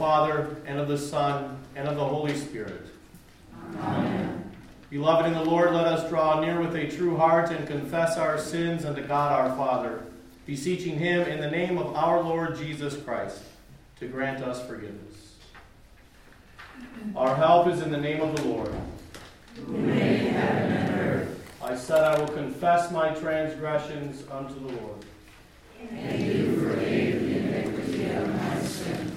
Father, and of the Son, and of the Holy Spirit. Amen. Beloved in the Lord, let us draw near with a true heart and confess our sins unto God our Father, beseeching him in the name of our Lord Jesus Christ to grant us forgiveness. Our help is in the name of the Lord, who made heaven and earth. I said I will confess my transgressions unto the Lord. And you forgave the iniquity of my sin.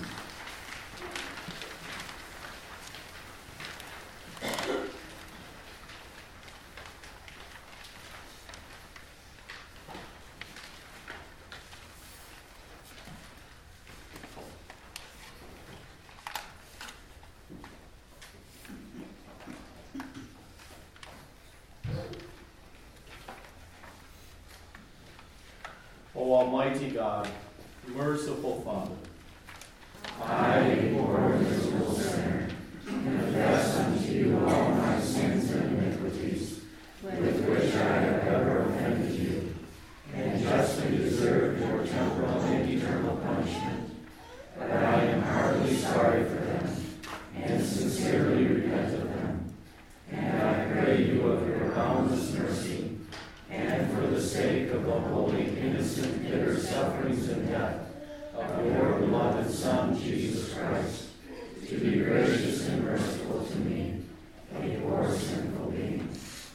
O Almighty God, merciful Father, I, poor miserable sinner, confess unto you all my sins and iniquities, with which I have ever offended you, and justly deserve your temporal and eternal punishment. But I am heartily sorry for them, and sincerely repent of them. And I pray you of your boundless mercy, and for the sake of the holy, innocent, bitter sufferings and death of your beloved Son, Jesus Christ, to be gracious and merciful to me, a poor sinful being.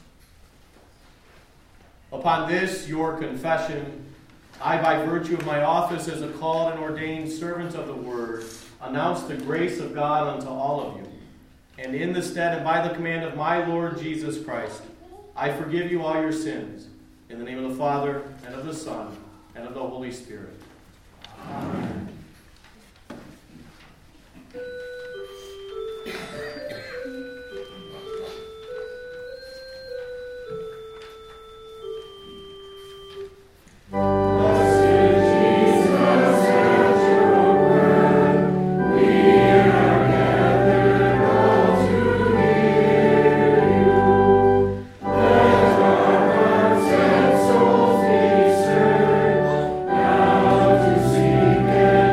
upon this your confession, I, by virtue of my office as a called and ordained servant of the Word, announce the grace of God unto all of you. And in the stead and by the command of my Lord Jesus Christ, I forgive you all your sins, in the name of the Father, and of the Son, and of the Holy Spirit. Amen. Seek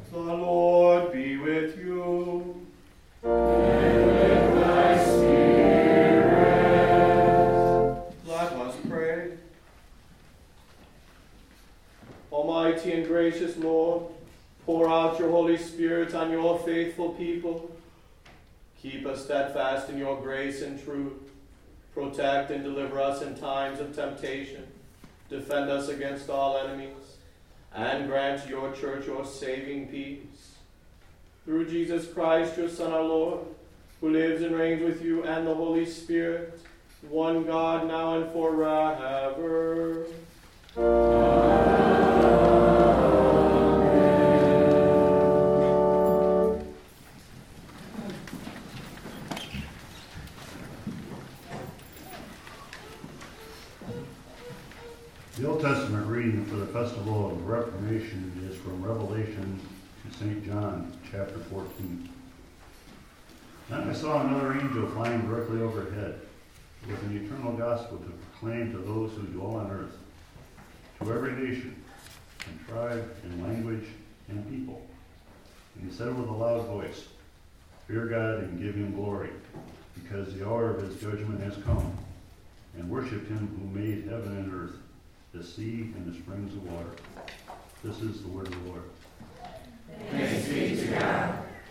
The Lord be with you. And with thy spirit. Let us pray. Almighty and gracious Lord, pour out your Holy Spirit on your faithful people. Keep us steadfast in your grace and truth. Protect and deliver us in times of temptation. Defend us against all enemies. And grant your church your saving peace. Through Jesus Christ, your Son, our Lord, who lives and reigns with you and the Holy Spirit, one God, now and forever. The Old Testament reading for the Festival of Reformation is from Revelation to St. John, chapter 14. Then I saw another angel flying directly overhead, with an eternal gospel to proclaim to those who dwell on earth, to every nation, and tribe, and language, and people. And he said with a loud voice, "Fear God and give him glory, because the hour of his judgment has come, and worship him who made heaven and earth, the sea and the springs of water." This is the word of the Lord. Thanks be to God.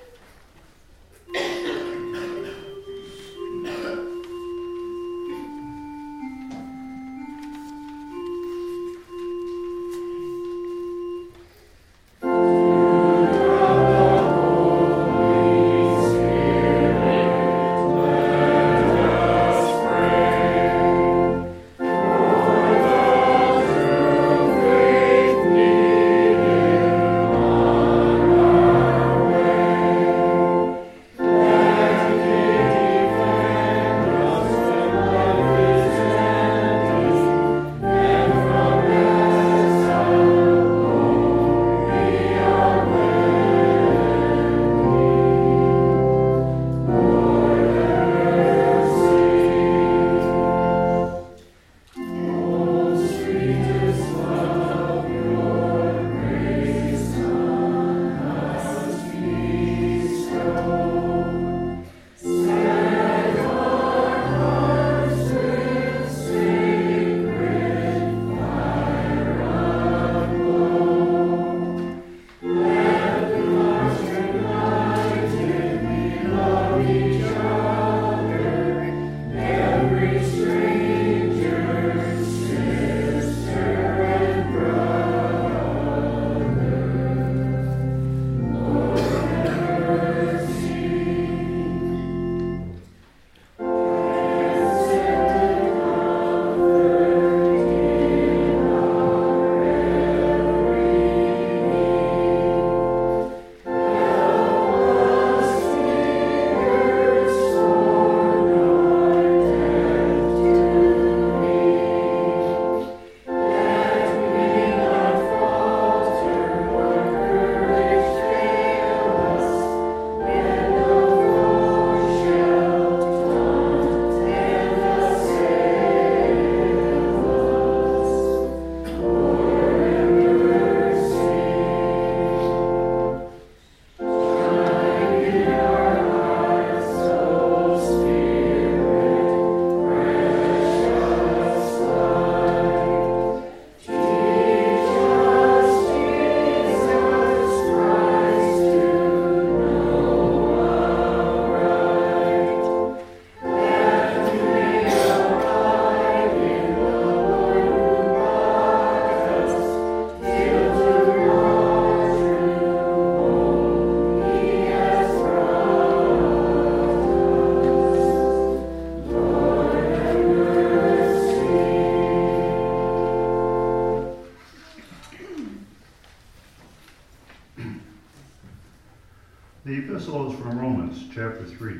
The epistle is from Romans, chapter 3.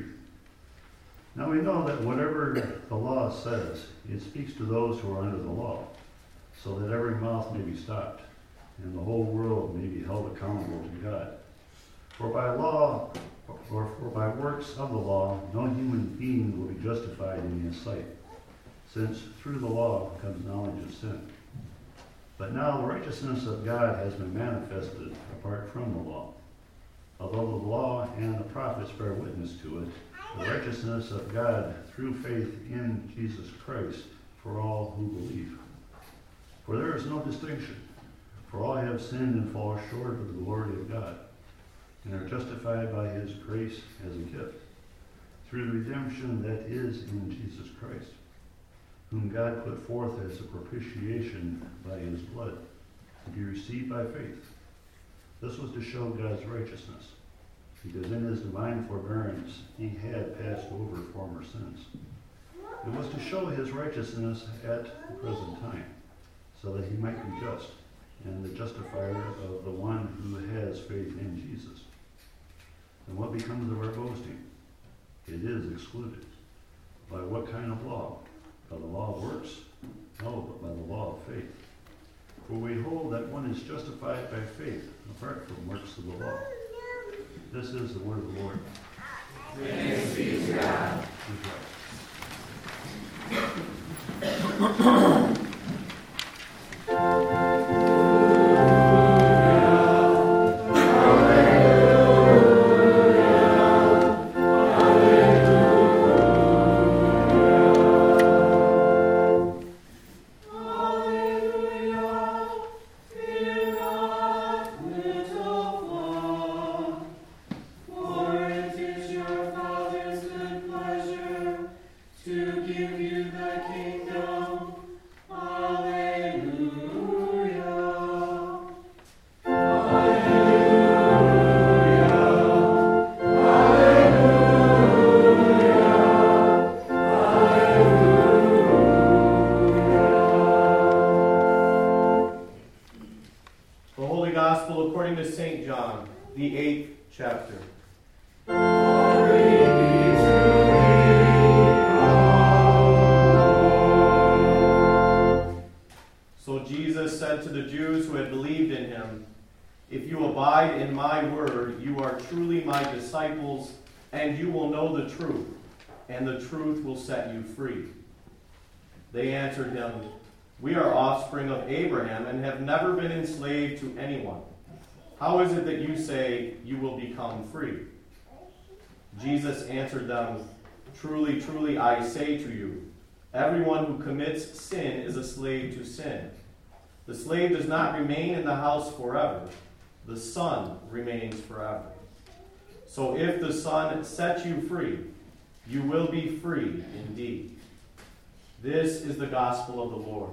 Now we know that whatever the law says, it speaks to those who are under the law, so that every mouth may be stopped, and the whole world may be held accountable to God. For by law, or for by works of the law, no human being will be justified in his sight, since through the law comes knowledge of sin. But now the righteousness of God has been manifested apart from the law, law and the prophets bear witness to it, the righteousness of God through faith in Jesus Christ for all who believe. For there is no distinction, for all have sinned and fall short of the glory of God, and are justified by his grace as a gift, through the redemption that is in Jesus Christ, whom God put forth as a propitiation by his blood, to be received by faith. This was to show God's righteousness, because in his divine forbearance he had passed over former sins. It was to show his righteousness at the present time, so that he might be just, and the justifier of the one who has faith in Jesus. And what becomes of our boasting? It is excluded. By what kind of law? By the law of works? No, but by the law of faith. For we hold that one is justified by faith, apart from works of the law. This is the word of the Lord. Thanks be to God. And you will know the truth, and the truth will set you free. They answered him, We are offspring of Abraham and have never been enslaved to anyone. How is it that you say you will become free? Jesus answered them, Truly, truly, I say to you, everyone who commits sin is a slave to sin. The slave does not remain in the house forever. The Son remains forever. So if the Son sets you free, you will be free indeed. This is the gospel of the Lord.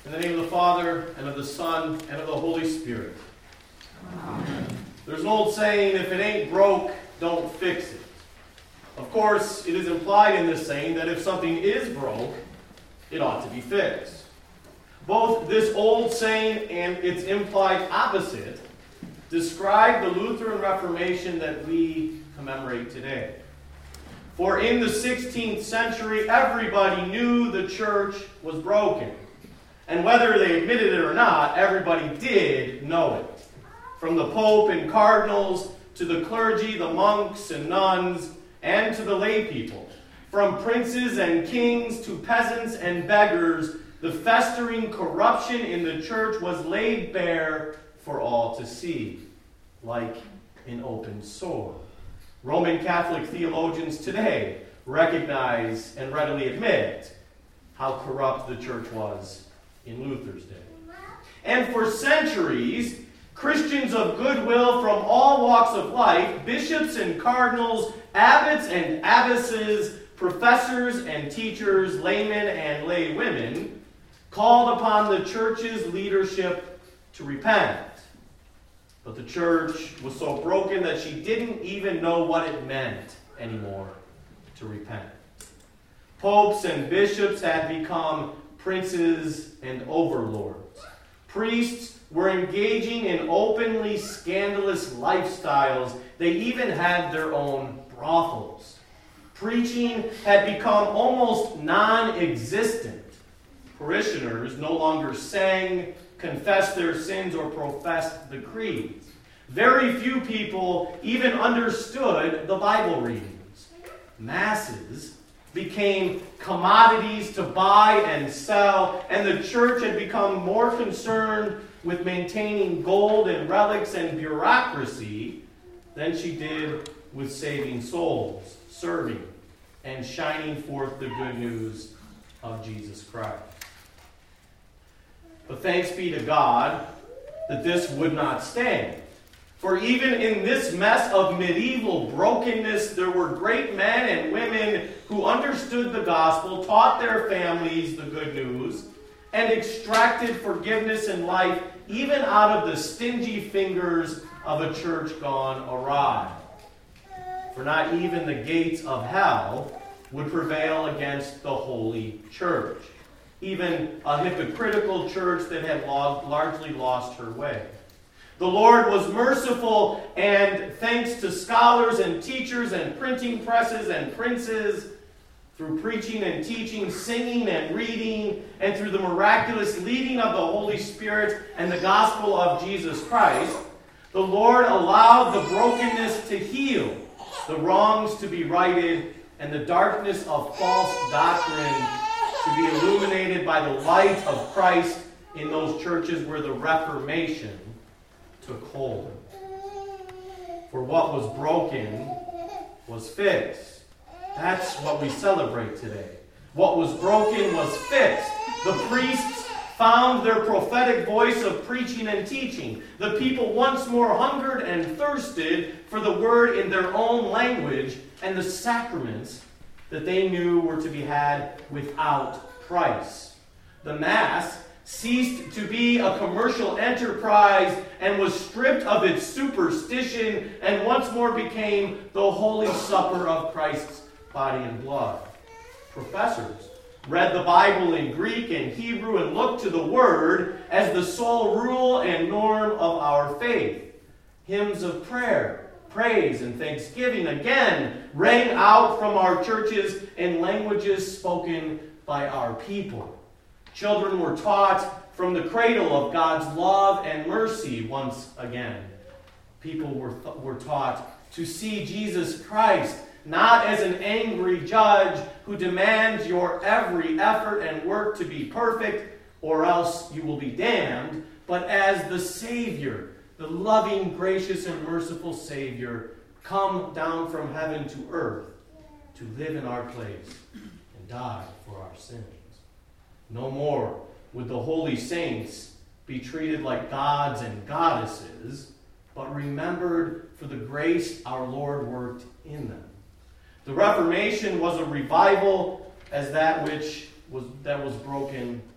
In the name of the Father, and of the Son, and of the Holy Spirit. Amen. There's an old saying, if it ain't broke, don't fix it. Of course, it is implied in this saying that if something is broke, it ought to be fixed. Both this old saying and its implied opposite describe the Lutheran Reformation that we commemorate today. For in the 16th century, everybody knew the church was broken. And whether they admitted it or not, everybody did know it. From the Pope and cardinals, to the clergy, the monks and nuns, and to the lay people. From princes and kings to peasants and beggars, the festering corruption in the church was laid bare for all to see, like an open sore. Roman Catholic theologians today recognize and readily admit how corrupt the church was in Luther's day. And for centuries, Christians of goodwill from all walks of life, bishops and cardinals, abbots and abbesses, professors and teachers, laymen and laywomen, called upon the church's leadership to repent. But the church was so broken that she didn't even know what it meant anymore to repent. Popes and bishops had become princes and overlords. Priests were engaging in openly scandalous lifestyles. They even had their own brothels. Preaching had become almost non-existent. Parishioners no longer sang, confessed their sins, or professed the creeds. Very few people even understood the Bible readings. Masses became commodities to buy and sell, and the church had become more concerned with maintaining gold and relics and bureaucracy than she did with saving souls, serving, and shining forth the good news of Jesus Christ. But thanks be to God that this would not stand. For even in this mess of medieval brokenness, there were great men and women who understood the gospel, taught their families the good news, and extracted forgiveness and life even out of the stingy fingers of a church gone awry. For not even the gates of hell would prevail against the holy church, even a hypocritical church that had largely lost her way. The Lord was merciful, and thanks to scholars and teachers and printing presses and princes, through preaching and teaching, singing and reading, and through the miraculous leading of the Holy Spirit and the gospel of Jesus Christ, the Lord allowed the brokenness to heal, the wrongs to be righted, and the darkness of false doctrine to be illuminated by the light of Christ in those churches where the Reformation took hold. For what was broken was fixed. That's what we celebrate today. What was broken was fixed. The priests found their prophetic voice of preaching and teaching. The people once more hungered and thirsted for the word in their own language and the sacraments that they knew were to be had without price. The Mass ceased to be a commercial enterprise and was stripped of its superstition and once more became the Holy Supper of Christ's body and blood. Professors read the Bible in Greek and Hebrew and looked to the Word as the sole rule and norm of our faith. Hymns of prayer, praise, and thanksgiving again rang out from our churches in languages spoken by our people. Children were taught from the cradle of God's love and mercy once again. People were taught to see Jesus Christ not as an angry judge who demands your every effort and work to be perfect, or else you will be damned, but as the Savior, the loving, gracious, and merciful Savior, come down from heaven to earth to live in our place and die for our sins. No more would the holy saints be treated like gods and goddesses, but remembered for the grace our Lord worked in them. The Reformation was a revival as that which was broken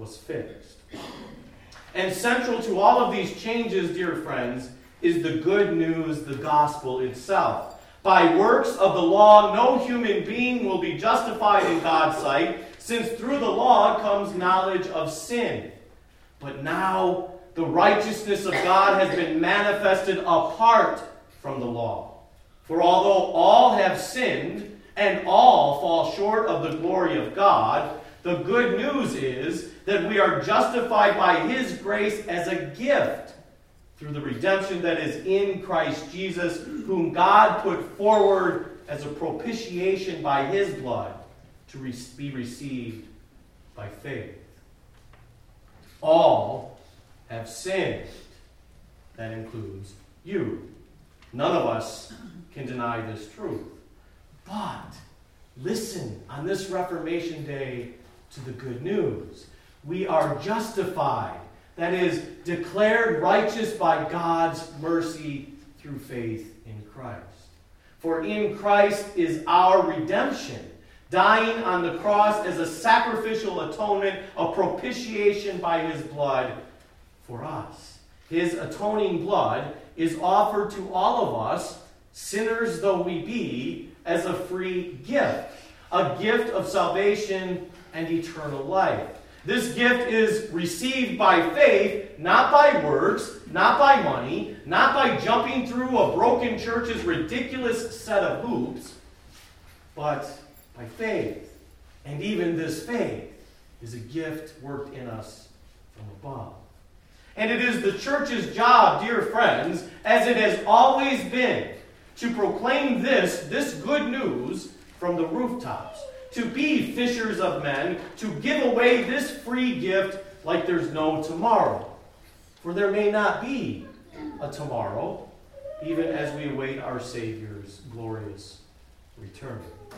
was fixed. And central to all of these changes, dear friends, is the good news, the gospel itself. By works of the law, no human being will be justified in God's sight, since through the law comes knowledge of sin. But now the righteousness of God has been manifested apart from the law. For although all have sinned and all fall short of the glory of God, the good news is that we are justified by His grace as a gift through the redemption that is in Christ Jesus, whom God put forward as a propitiation by His blood to be received by faith. All have sinned. That includes you. None of us can deny this truth. But listen on this Reformation Day to the good news. We are justified, that is, declared righteous by God's mercy through faith in Christ. For in Christ is our redemption, dying on the cross as a sacrificial atonement, a propitiation by His blood for us. His atoning blood is offered to all of us, sinners though we be, as a free gift, a gift of salvation and eternal life. This gift is received by faith, not by works, not by money, not by jumping through a broken church's ridiculous set of hoops, but by faith. And even this faith is a gift worked in us from above. And it is the church's job, dear friends, as it has always been, to proclaim this good news from the rooftops, to be fishers of men, to give away this free gift like there's no tomorrow. For there may not be a tomorrow, even as we await our Savior's glorious return.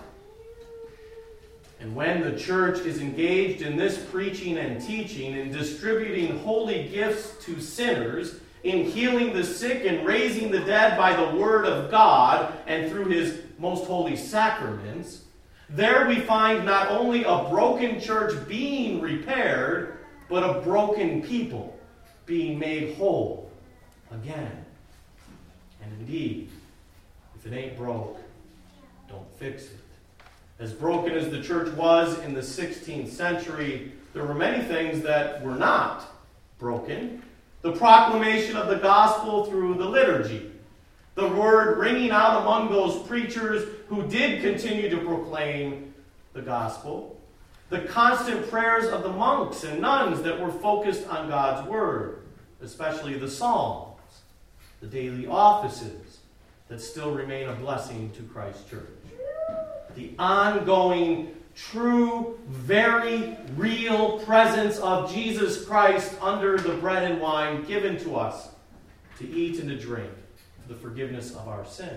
And when the church is engaged in this preaching and teaching, in distributing holy gifts to sinners, in healing the sick and raising the dead by the word of God and through His most holy sacraments, there we find not only a broken church being repaired, but a broken people being made whole again. And indeed, if it ain't broke, don't fix it. As broken as the church was in the 16th century, there were many things that were not broken. The proclamation of the gospel through the liturgy, the word ringing out among those preachers who did continue to proclaim the gospel, the constant prayers of the monks and nuns that were focused on God's word, especially the Psalms, the daily offices that still remain a blessing to Christ's church, the ongoing, true, very real presence of Jesus Christ under the bread and wine given to us to eat and to drink for the forgiveness of our sins,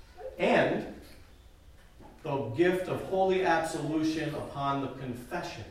and the gift of holy absolution upon the confession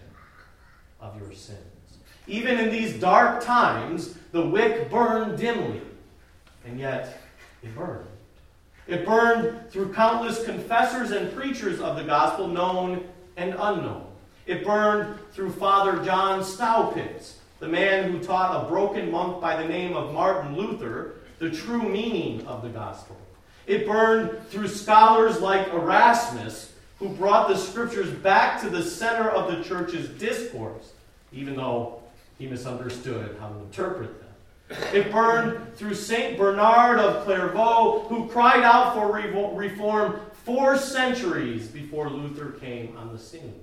of your sins. Even in these dark times, the wick burned dimly, and yet it burned. It burned through countless confessors and preachers of the gospel, known and unknown. It burned through Father John Staupitz, the man who taught a broken monk by the name of Martin Luther the true meaning of the gospel. It burned through scholars like Erasmus, who brought the scriptures back to the center of the church's discourse, even though he misunderstood how to interpret them. It burned through St. Bernard of Clairvaux, who cried out for reform 4 centuries before Luther came on the scene.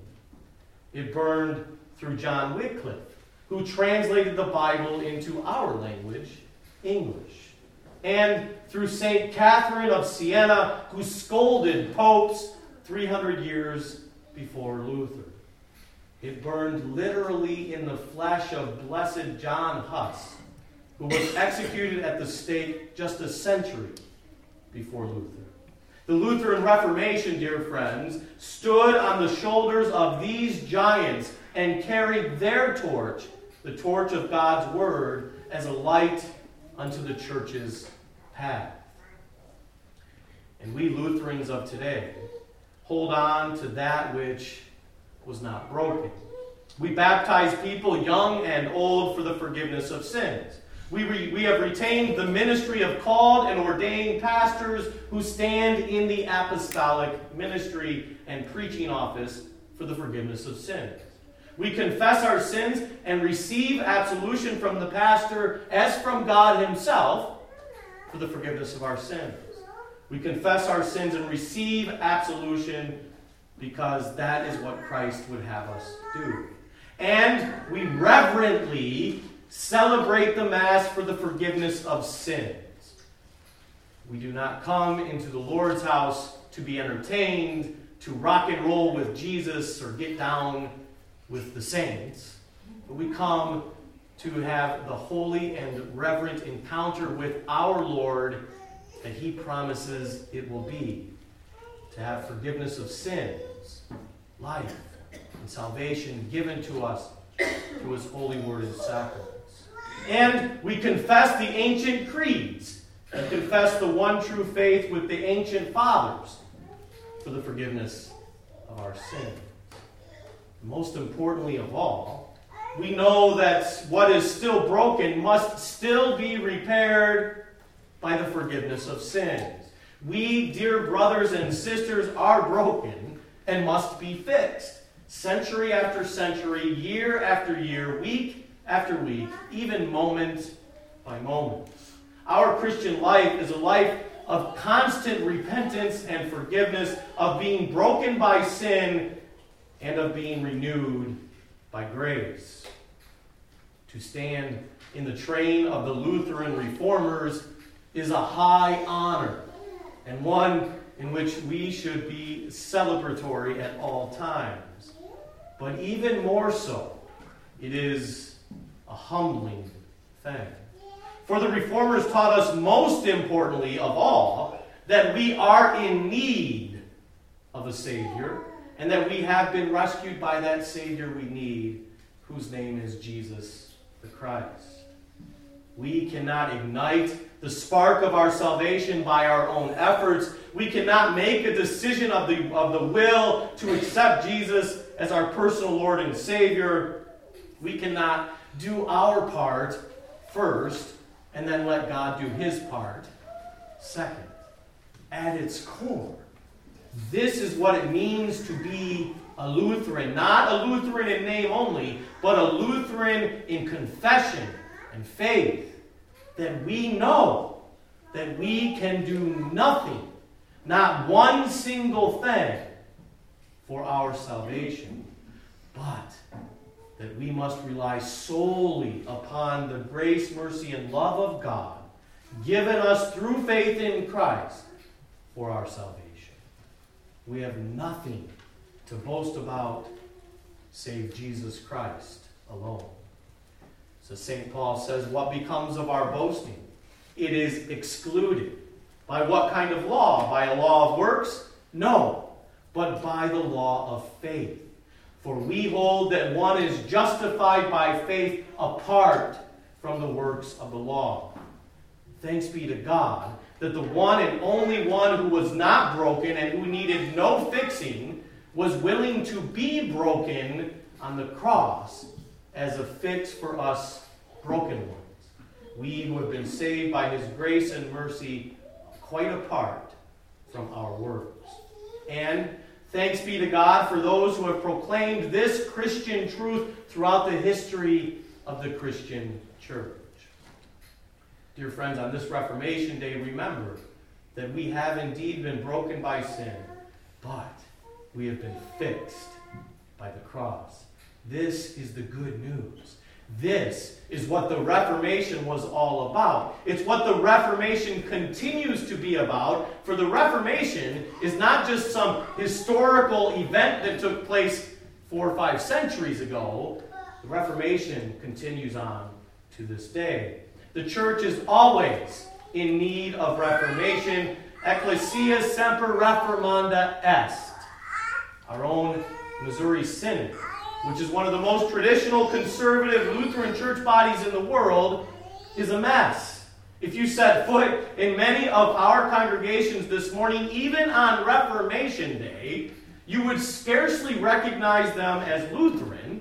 It burned through John Wycliffe, who translated the Bible into our language, English. And through St. Catherine of Siena, who scolded popes 300 years before Luther. It burned literally in the flesh of Blessed John Huss, who was executed at the stake just a century before Luther. The Lutheran Reformation, dear friends, stood on the shoulders of these giants and carried their torch, the torch of God's Word, as a light unto the church's path. And we Lutherans of today hold on to that which was not broken. We baptize people young and old for the forgiveness of sins. We have retained the ministry of called and ordained pastors who stand in the apostolic ministry and preaching office for the forgiveness of sins. We confess our sins and receive absolution from the pastor as from God himself for the forgiveness of our sins. We confess our sins and receive absolution because that is what Christ would have us do. And we reverently celebrate the Mass for the forgiveness of sins. We do not come into the Lord's house to be entertained, to rock and roll with Jesus or get down with the saints, but we come to have the holy and reverent encounter with our Lord that he promises it will be, to have forgiveness of sins, life, and salvation given to us through his holy word and sacraments. And we confess the ancient creeds and confess the one true faith with the ancient fathers for the forgiveness of our sins. Most importantly of all, we know that what is still broken must still be repaired by the forgiveness of sins. We, dear brothers and sisters, are broken and must be fixed. Century after century, year after year, week after week, even moment by moment. Our Christian life is a life of constant repentance and forgiveness, of being broken by sin and of being renewed by grace. To stand in the train of the Lutheran reformers is a high honor, and one in which we should be celebratory at all times. But even more so, it is a humbling thing. For the reformers taught us, most importantly of all, that we are in need of a Savior, and that we have been rescued by that Savior we need, whose name is Jesus the Christ. We cannot ignite the spark of our salvation by our own efforts. We cannot make a decision of the will to accept Jesus as our personal Lord and Savior. We cannot do our part first and then let God do his part second. At its core, this is what it means to be a Lutheran. Not a Lutheran in name only, but a Lutheran in confession and faith. That we know that we can do nothing, not one single thing, for our salvation, but that we must rely solely upon the grace, mercy, and love of God given us through faith in Christ for our salvation. We have nothing to boast about save Jesus Christ alone. So St. Paul says, what becomes of our boasting? It is excluded. By what kind of law? By a law of works? No, but by the law of faith. For we hold that one is justified by faith apart from the works of the law. Thanks be to God that the one and only one who was not broken and who needed no fixing was willing to be broken on the cross as a fix for us broken ones. We who have been saved by his grace and mercy quite apart from our works. And thanks be to God for those who have proclaimed this Christian truth throughout the history of the Christian church. Dear friends, on this Reformation Day, remember that we have indeed been broken by sin, but we have been fixed by the cross. This is the good news. This is what the Reformation was all about. It's what the Reformation continues to be about. For the Reformation is not just some historical event that took place 4 or 5 centuries ago. The Reformation continues on to this day. The church is always in need of reformation. Ecclesia semper reformanda est. Our own Missouri Synod, which is one of the most traditional conservative Lutheran church bodies in the world, is a mess. If you set foot in many of our congregations this morning, even on Reformation Day, you would scarcely recognize them as Lutheran,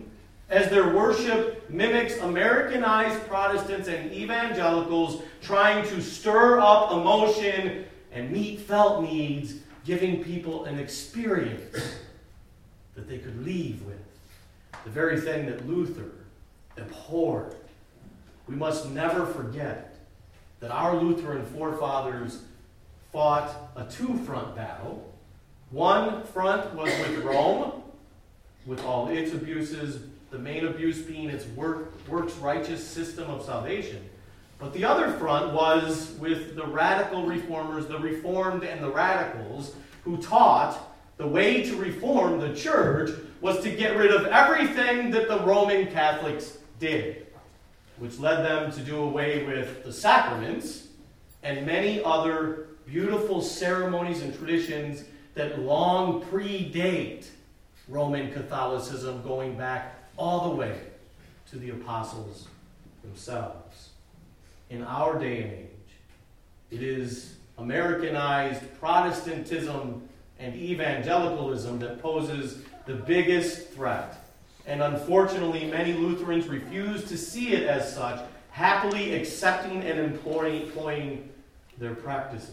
as their worship mimics Americanized Protestants and evangelicals trying to stir up emotion and meet felt needs, giving people an experience that they could leave with. The very thing that Luther abhorred. We must never forget that our Lutheran forefathers fought a two-front battle. One front was with Rome, with all its abuses, the main abuse being its works-righteous system of salvation. But the other front was with the radical reformers, the Reformed and the radicals, who taught the way to reform the church was to get rid of everything that the Roman Catholics did, which led them to do away with the sacraments and many other beautiful ceremonies and traditions that long predate Roman Catholicism, going back all the way to the apostles themselves. In our day and age, it is Americanized Protestantism and evangelicalism that poses the biggest threat. And unfortunately, many Lutherans refuse to see it as such, happily accepting and employing their practices.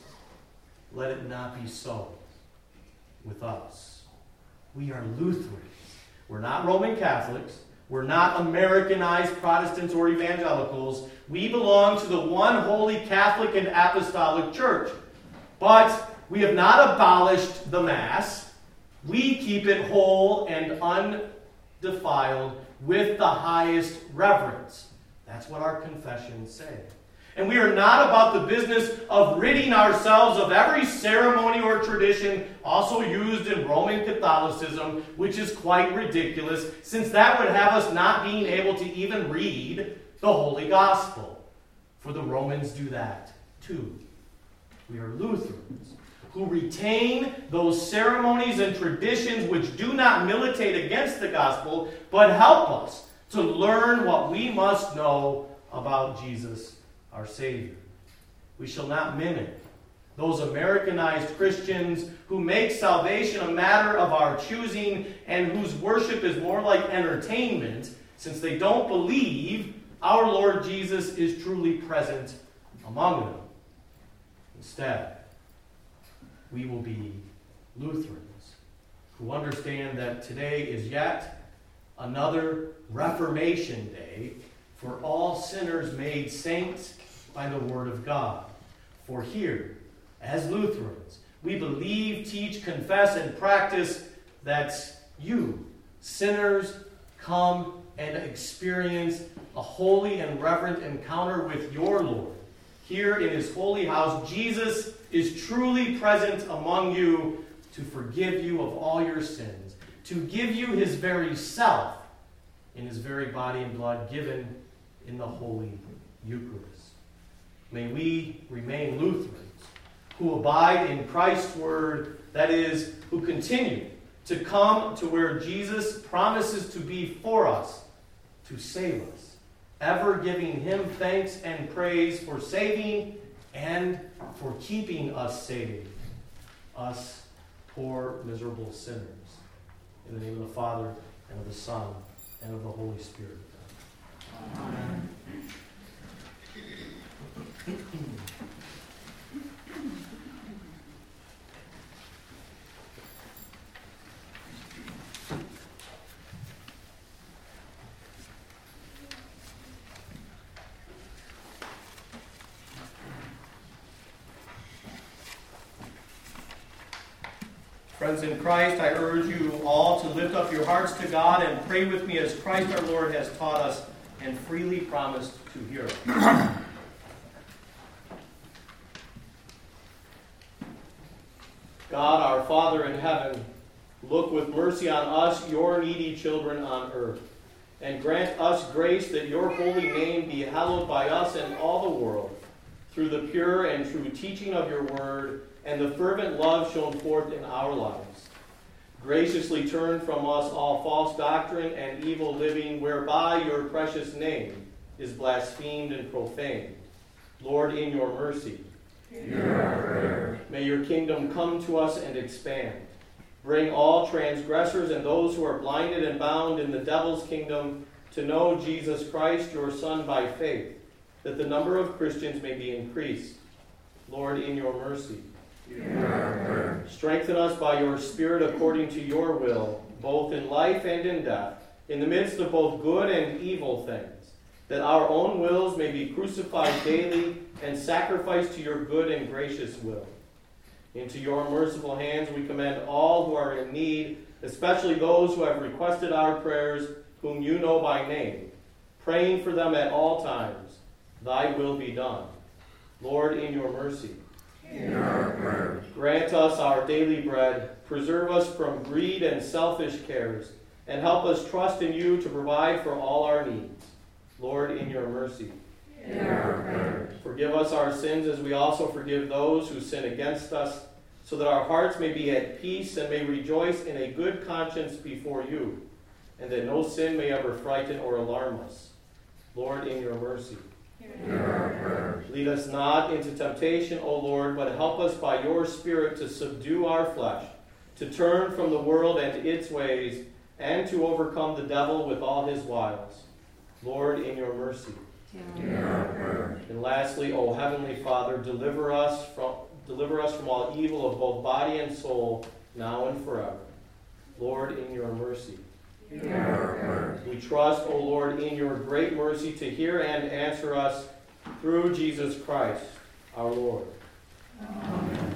Let it not be so with us. We are Lutherans. We're not Roman Catholics. We're not Americanized Protestants or evangelicals. We belong to the one holy Catholic and Apostolic Church. But we have not abolished the Mass. We keep it whole and undefiled with the highest reverence. That's what our confessions say. And we are not about the business of ridding ourselves of every ceremony or tradition also used in Roman Catholicism, which is quite ridiculous, since that would have us not being able to even read the Holy Gospel. For the Romans do that too. We are Lutherans who retain those ceremonies and traditions which do not militate against the gospel, but help us to learn what we must know about Jesus, our Savior. We shall not mimic those Americanized Christians who make salvation a matter of our choosing and whose worship is more like entertainment, since they don't believe our Lord Jesus is truly present among them. Instead, we will be Lutherans who understand that today is yet another Reformation Day for all sinners made saints by the Word of God. For here, as Lutherans, we believe, teach, confess, and practice that you, sinners, come and experience a holy and reverent encounter with your Lord. Here in His holy house, Jesus is truly present among you to forgive you of all your sins, to give you His very self in His very body and blood given in the Holy Eucharist. May we remain Lutherans who abide in Christ's word, that is, who continue to come to where Jesus promises to be for us, to save us, ever giving Him thanks and praise for saving and for keeping us saved, us poor, miserable sinners. In the name of the Father, and of the Son, and of the Holy Spirit. Amen. Friends in Christ, I urge you all to lift up your hearts to God and pray with me as Christ our Lord has taught us and freely promised to hear us. God, our Father in heaven, look with mercy on us, your needy children on earth, and grant us grace that your holy name be hallowed by us and all the world, through the pure and true teaching of your word and the fervent love shown forth in our lives. Graciously turn from us all false doctrine and evil living, whereby your precious name is blasphemed and profaned. Lord, in your mercy, hear our prayer. May your kingdom come to us and expand. Bring all transgressors and those who are blinded and bound in the devil's kingdom to know Jesus Christ, your Son, by faith, that the number of Christians may be increased. Lord, in your mercy. Strengthen us by your Spirit according to your will, both in life and in death, in the midst of both good and evil things, that our own wills may be crucified daily and sacrificed to your good and gracious will. Into your merciful hands we commend all who are in need, especially those who have requested our prayers, whom you know by name, praying for them at all times. Thy will be done. Lord, in your mercy. Grant us our daily bread, preserve us from greed and selfish cares, and help us trust in you to provide for all our needs. Lord, in your mercy. Forgive us our sins as we also forgive those who sin against us, so that our hearts may be at peace and may rejoice in a good conscience before you, and that no sin may ever frighten or alarm us. Lord, in your mercy. Lead us not into temptation, O Lord, but help us by your Spirit to subdue our flesh, to turn from the world and its ways, and to overcome the devil with all his wiles. Lord, in your mercy. And lastly, O Heavenly Father, deliver us from all evil of both body and soul, now and forever. Lord, in your mercy. We trust, O Lord, in your great mercy to hear and answer us through Jesus Christ, our Lord. Amen.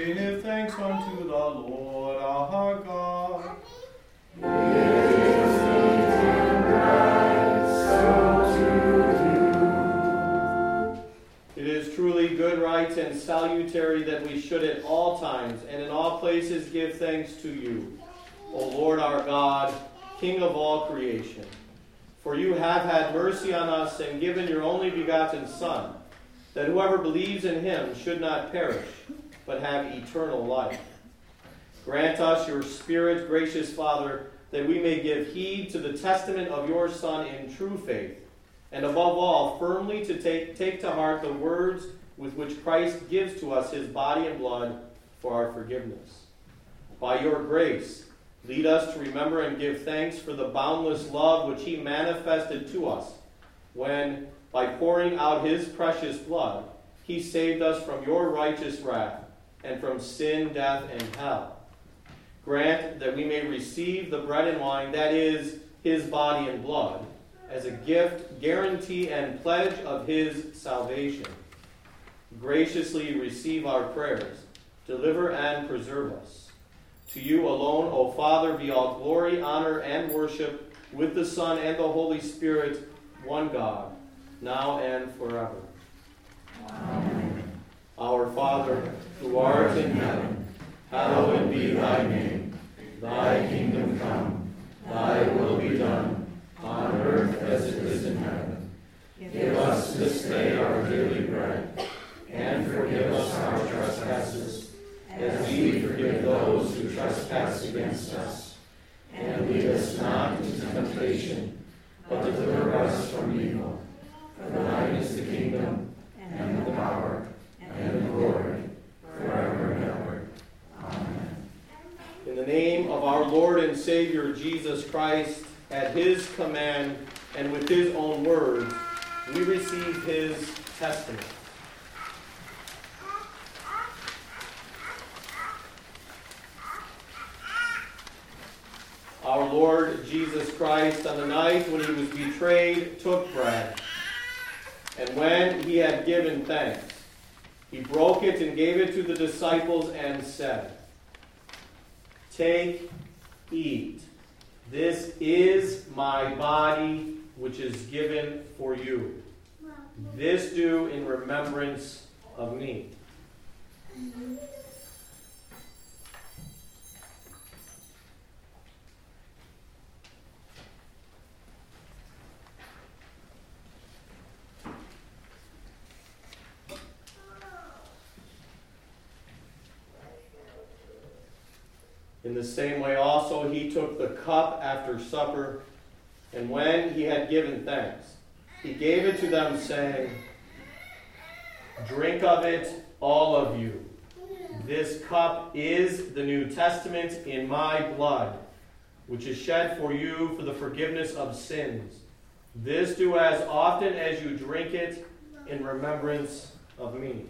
Give thanks unto the Lord our God. It is truly good, right, and salutary that we should at all times and in all places give thanks to you, O Lord our God, King of all creation. For you have had mercy on us and given your only begotten Son, that whoever believes in him should not perish, but have eternal life. Grant us your Spirit, gracious Father, that we may give heed to the testament of your Son in true faith, and above all, firmly to take to heart the words with which Christ gives to us his body and blood for our forgiveness. By your grace, lead us to remember and give thanks for the boundless love which he manifested to us when, by pouring out his precious blood, he saved us from your righteous wrath and from sin, death, and hell. Grant that we may receive the bread and wine, that is, his body and blood, as a gift, guarantee, and pledge of his salvation. Graciously receive our prayers. Deliver and preserve us. To you alone, O Father, be all glory, honor, and worship with the Son and the Holy Spirit, one God, now and forever. Amen. Our Father, who art in heaven, hallowed be thy name. Thy kingdom come, thy will be done, on earth as it is in heaven. Give us this day our daily bread, and forgive us our trespasses, as we forgive those who trespass against us. And lead us not into temptation, but deliver us from evil. For thine is the kingdom, and the power, and the glory, forever and ever. Amen. In the name of our Lord and Savior Jesus Christ, at his command and with his own words, we receive his testament. Our Lord Jesus Christ, on the night when he was betrayed, took bread, and when he had given thanks, he broke it and gave it to the disciples and said, "Take, eat. This is my body, which is given for you. This do in remembrance of me." In the same way also he took the cup after supper, and when he had given thanks, he gave it to them, saying, "Drink of it, all of you. This cup is the New Testament in my blood, which is shed for you for the forgiveness of sins. This do as often as you drink it in remembrance of me."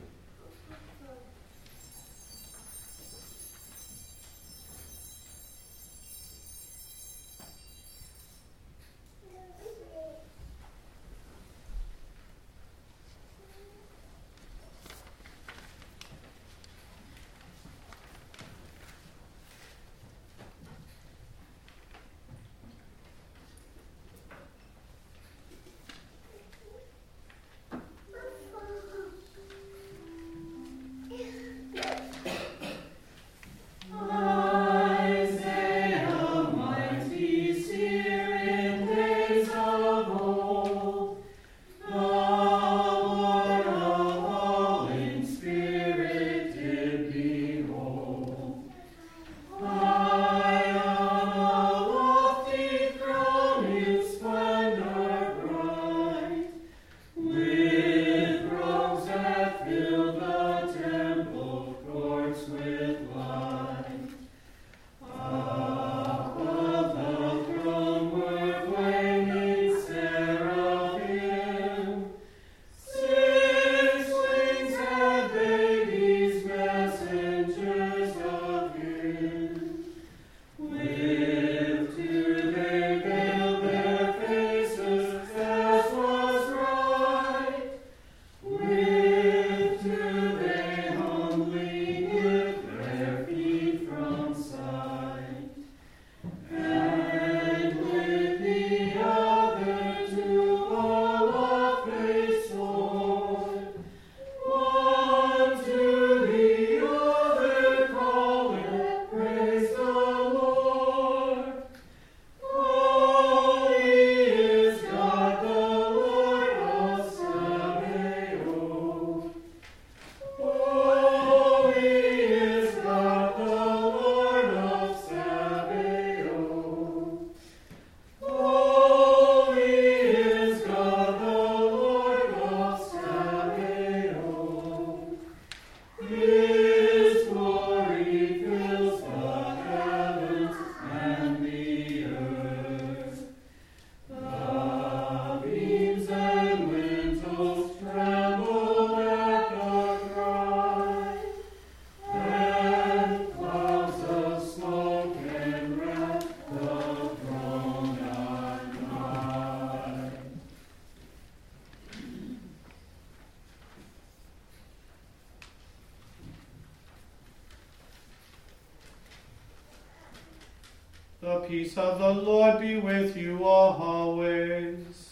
The peace of the Lord be with you always.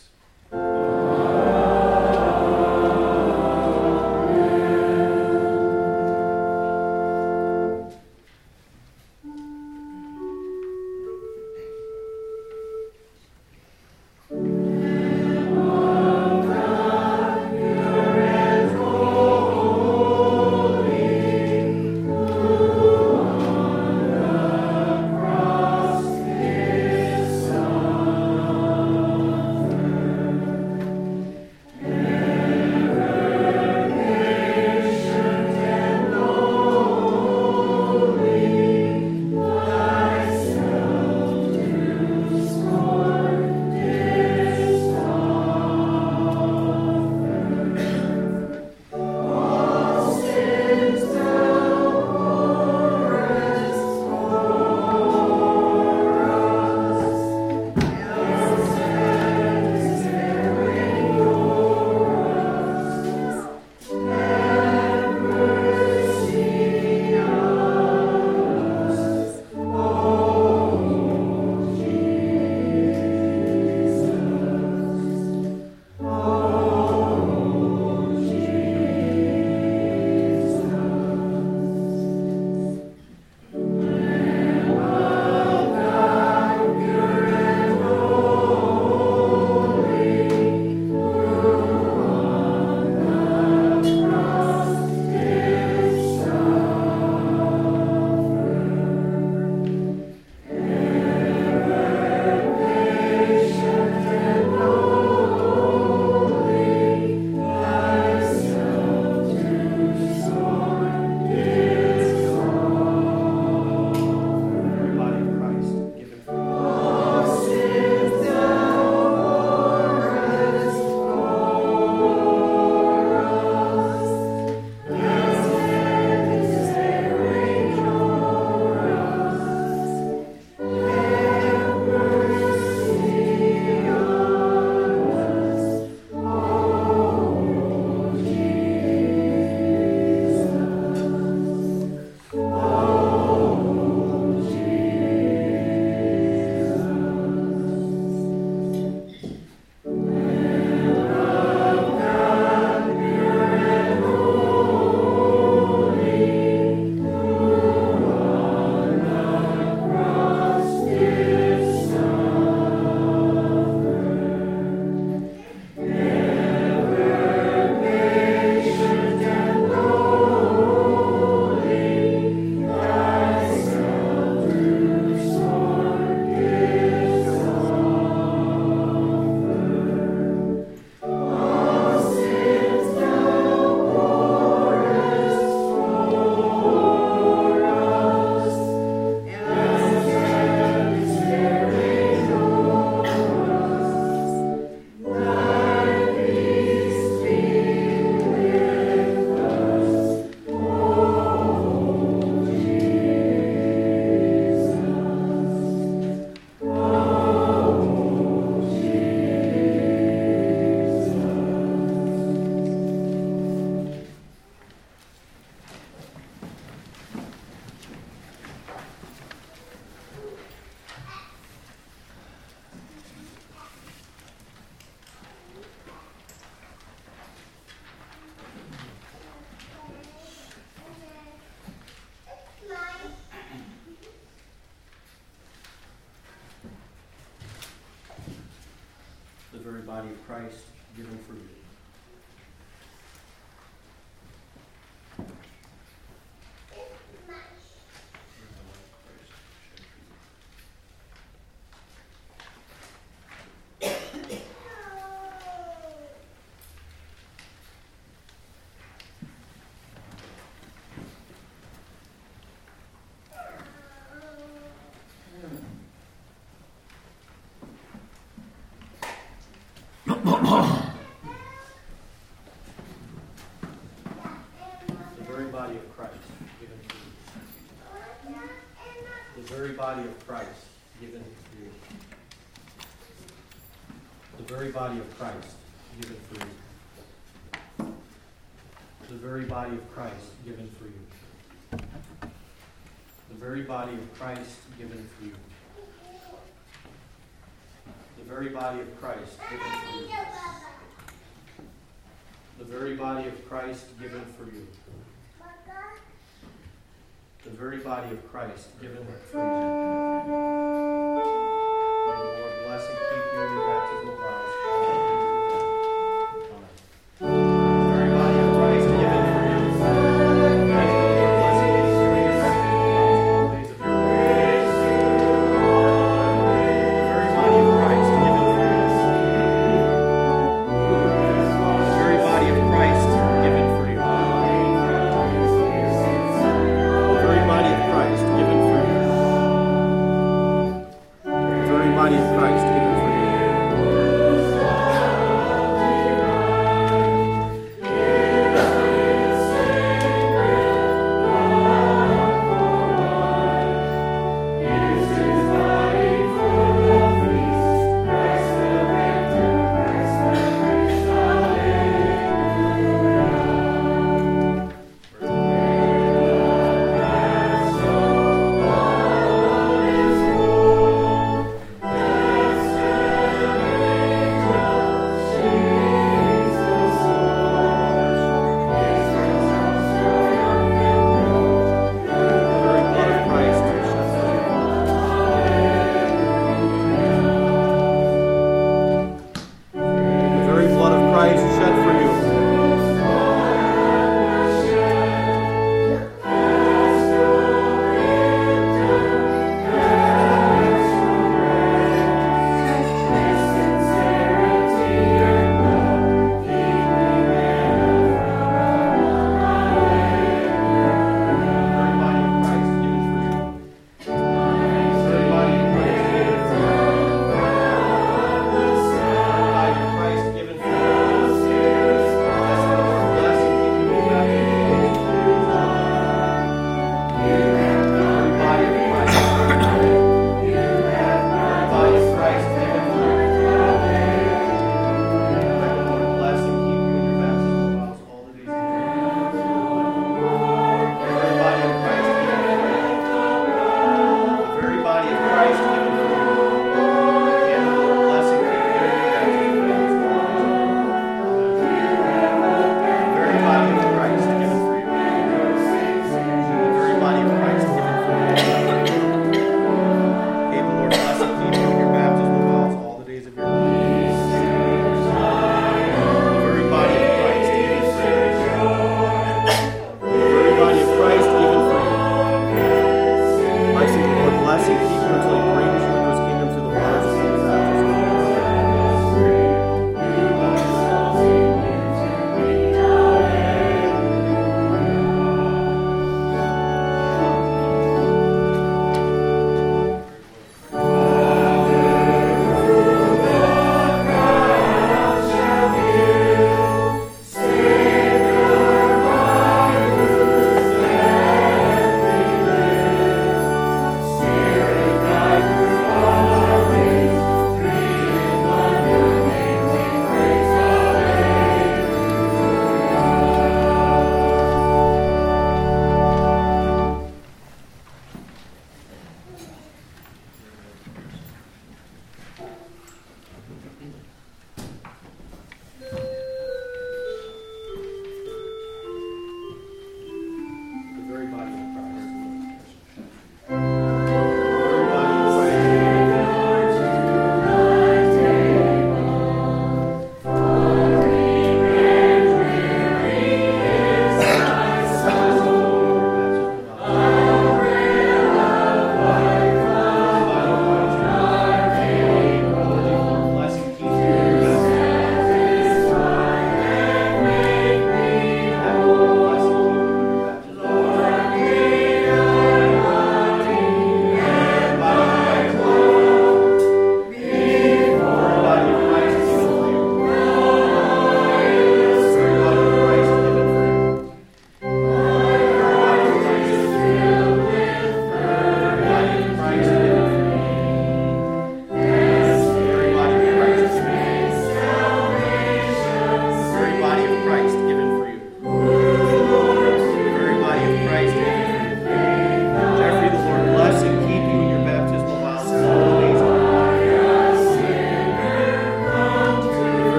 very body of Christ given for you. The very body of Christ given for you. The very body of Christ given for you. The very body of Christ given for you. The very body of Christ given for you. very body of Christ given for you. The very body of Christ given for you. The very body of Christ given for you. May the Lord bless and keep you in your baptismal vows. Amen. The very body of Christ given for you. May the Lord bless and keep you in your baptismal vows. Days of your grace. The very body of Christ given for you. The very body of Christ given for you. The very body of Christ given for you.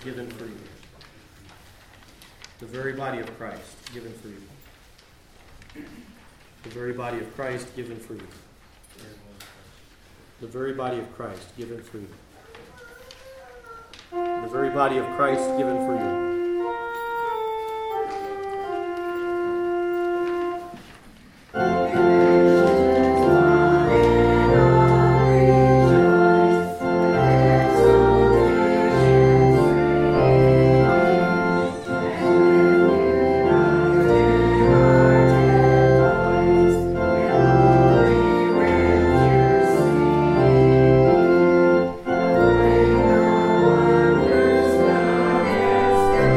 given for you. The very body of Christ given for you. The very body of Christ given for you. The very body of Christ given for you. The very body of Christ given for you. Yes.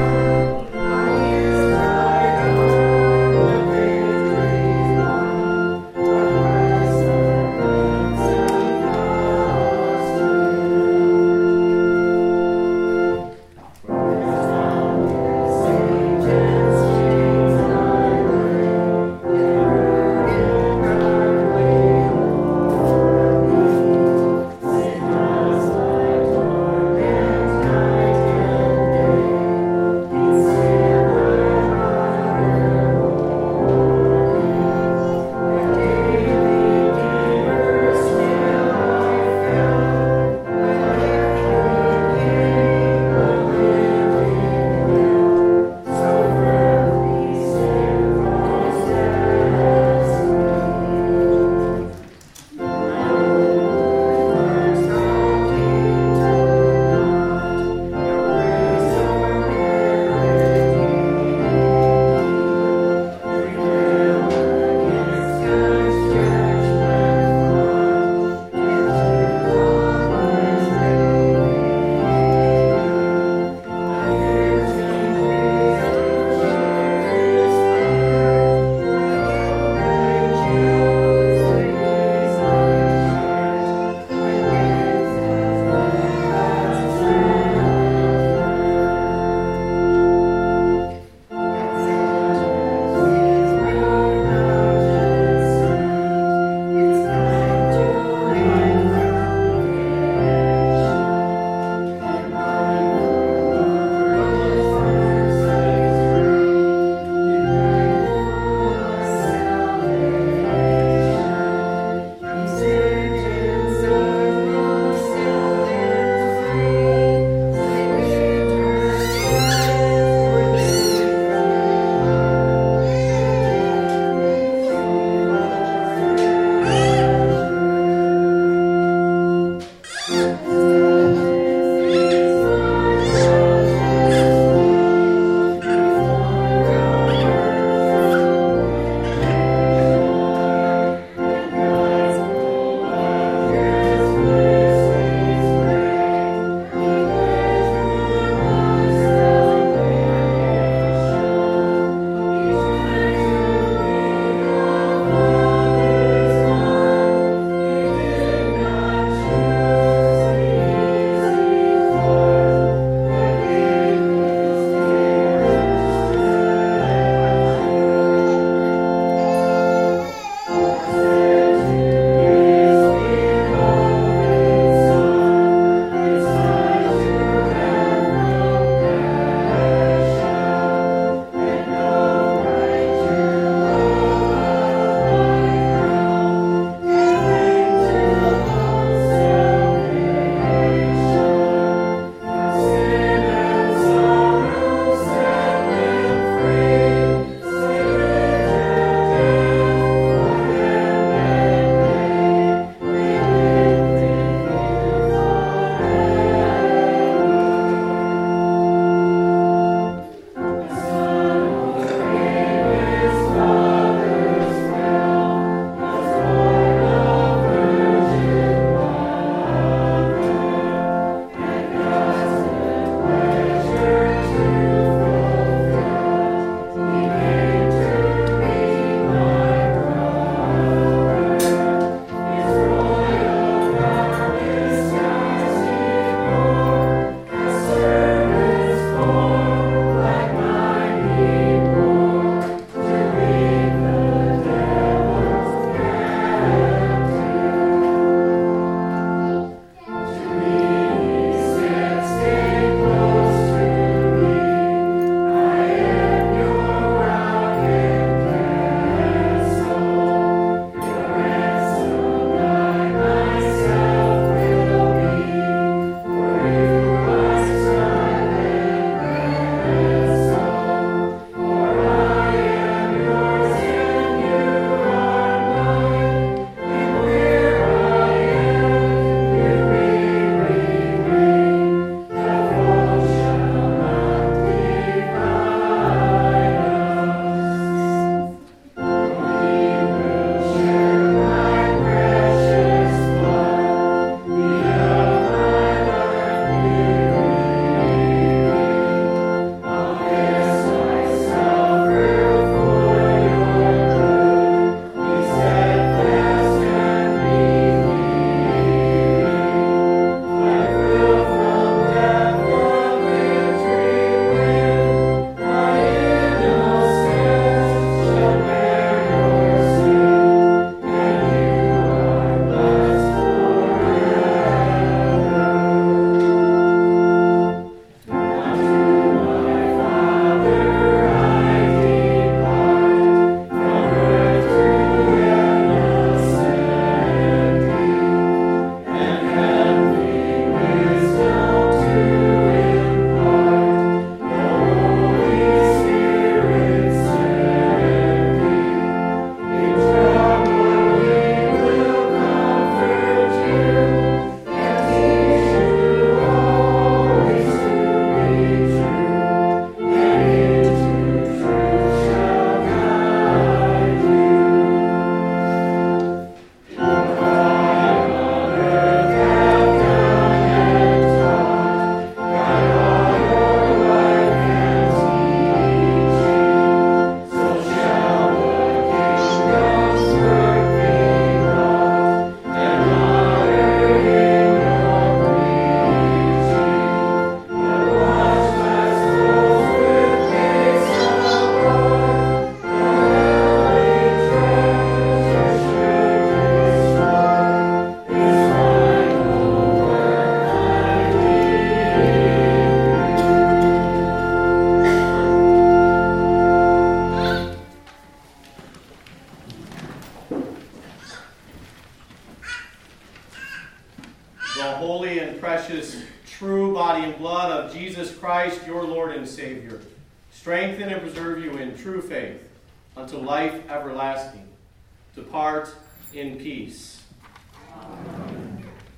Christ, your Lord and Savior, strengthen and preserve you in true faith unto life everlasting. Depart in peace. Amen.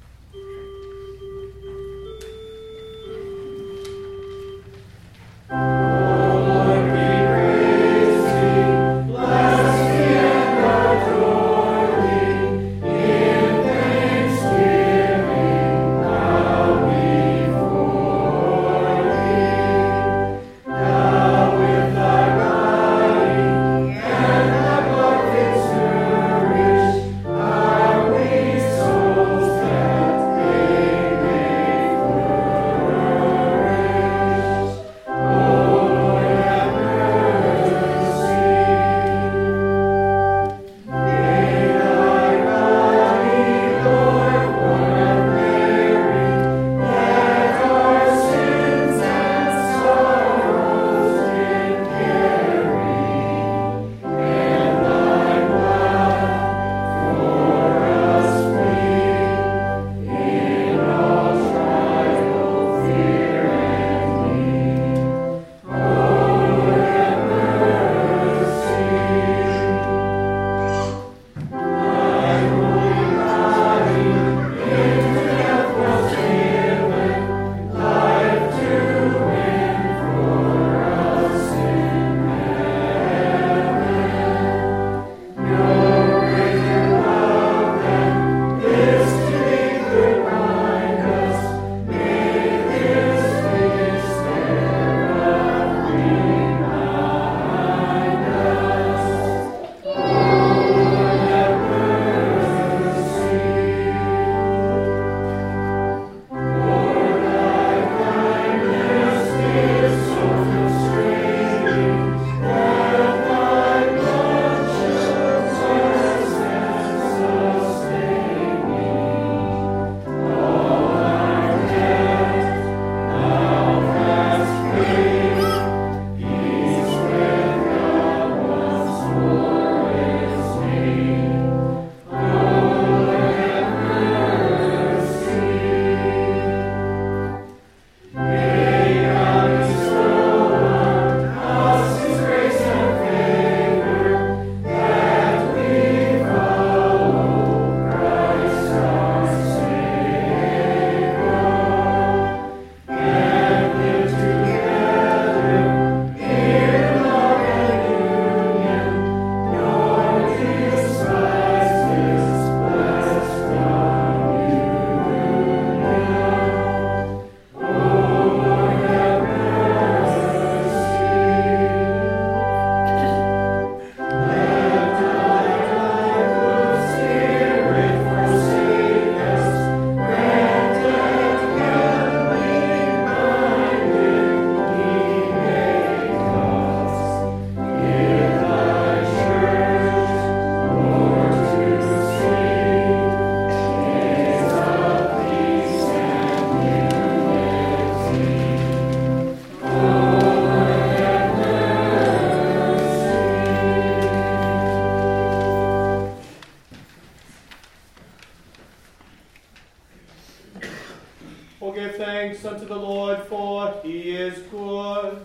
Oh, give thanks unto the Lord, for he is good.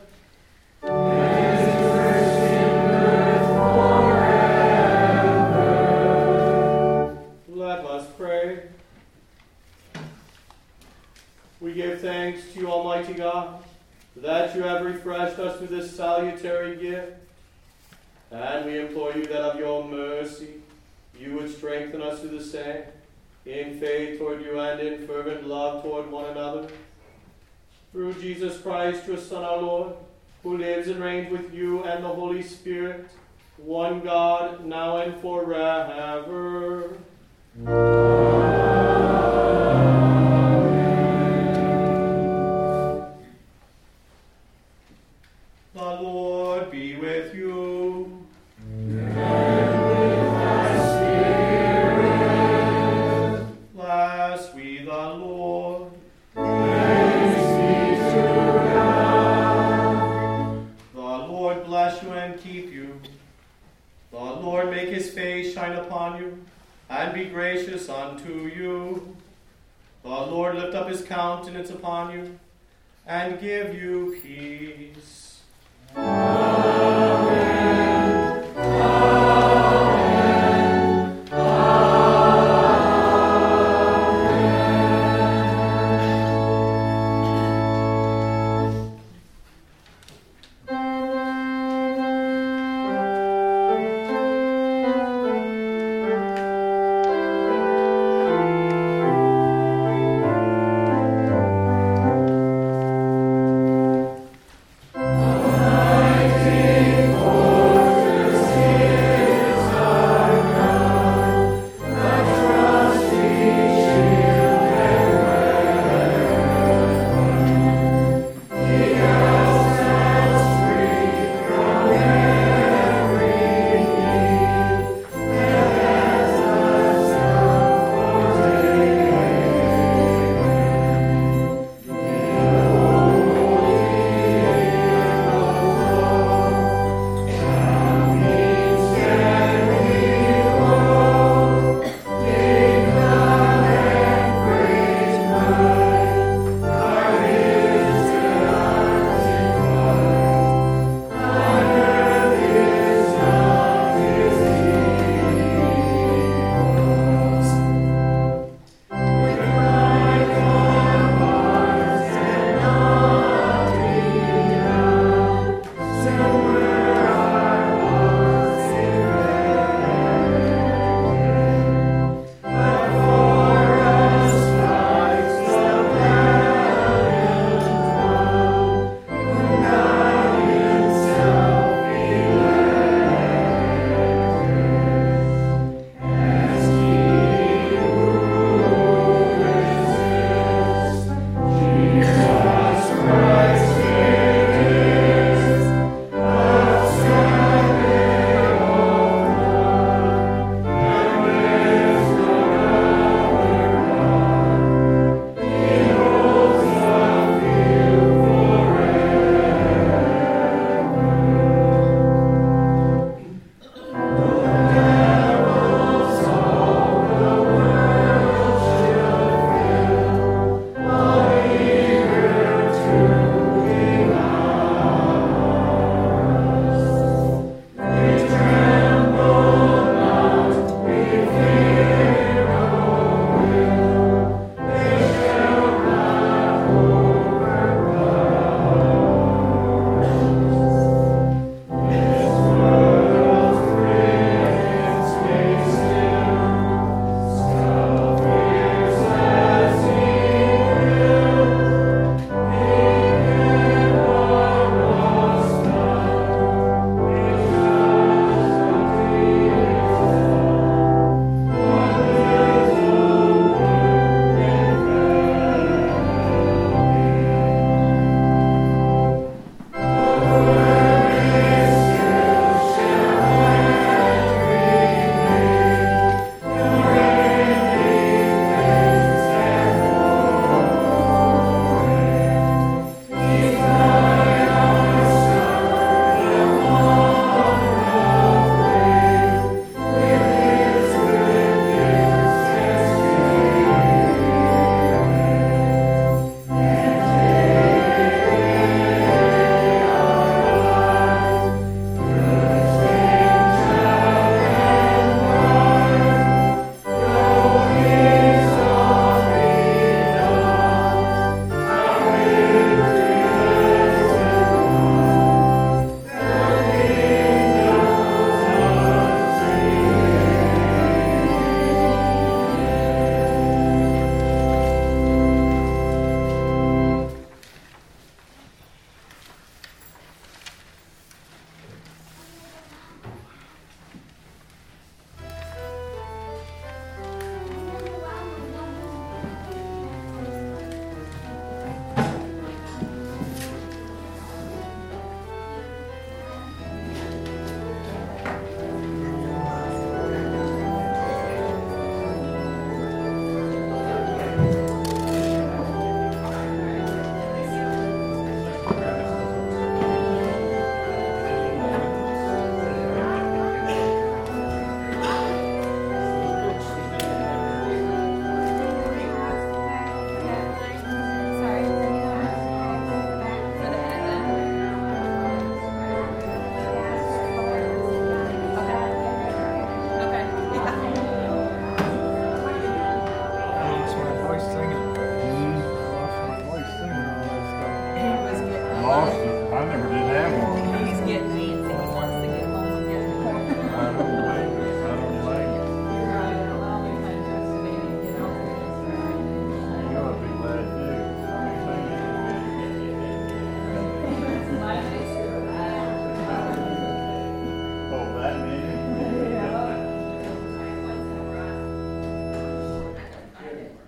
And his mercy endureth forever. Let us pray. We give thanks to you, Almighty God, that you have refreshed us with this salutary gift. And we implore you that of your mercy you would strengthen us through the same, in faith toward you and in fervent love toward one another. Through Jesus Christ, your Son, our Lord, who lives and reigns with you and the Holy Spirit, one God, now and forever. The Lord be with you. And with thy spirit. Bless we the Lord. Thanks be to God. The Lord bless you and keep you. The Lord make his face shine upon you and be gracious unto you. The Lord lift up his countenance upon you and give you peace.